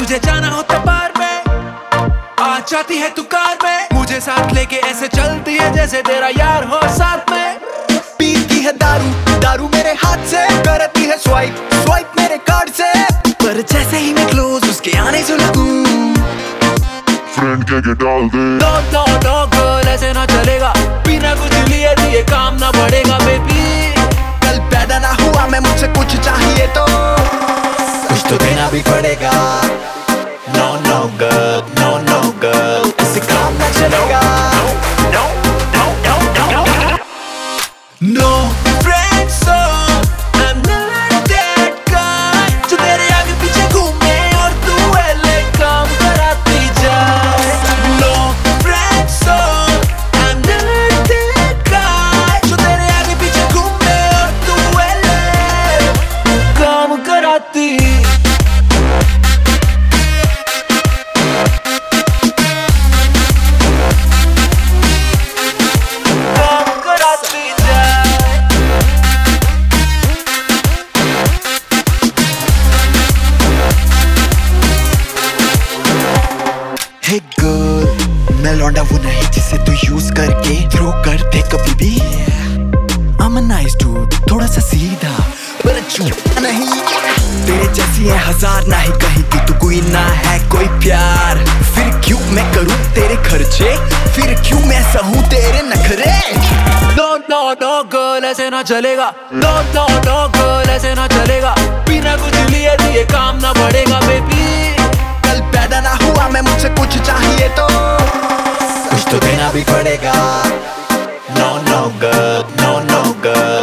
तुझे जाना हो तो बार में आ जाती है तू कार में, मुझे साथ लेके ऐसे चलती है जैसे तेरा यार हो साथ में। पीती है दारू दारू मेरे हाथ से, करती है स्वाइप स्वाइप मेरे कार्ड से, पर जैसे ही मैं क्लोज उसके आने से लगूं फ्रेंड के डाल दे। नो नो नो गर्ल ऐसे ना चलेगा, बिना कुछ लिए दिए काम ना बढ़ेगा बेबी। कल पैदा ना हुआ मैं, मुझसे कुछ चाहिए तो कुछ तो देना भी पड़ेगा। No no girl no no girl ऐसे काम ना चलेगा। No friends, so I'm not that guy जो तेरे आगे पीछे घूमे और तू ऐले काम कराती जाए। No friends, so I'm not that guy जो तेरे आगे पीछे घूमे और तू ऐले काम कराती। Hey girl, मैं लौंडा वो नहीं जिसे तू यूज करके थ्रो कर दे कभी भी। I'm a nice dude, थोड़ा सा सीधा पर झूठा नहीं। तेरे जैसी है हजार ना ही कहीं की, तू कोई ना है कोई प्यार। फिर क्यों मैं करूं तेरे खर्चे, फिर क्यों मैं सहूं तेरे नखरे। No no no girl ऐसे ना चलेगा, no no no girl ऐसे ना चलेगा, बिना कुछ लिए दिए काम ना बढ़ेगा बेबी। कल पैदा ना हुआ मैं, मुझसे कुछ चाहिए तो कुछ तो देना भी पड़ेगा। No no girl no no girl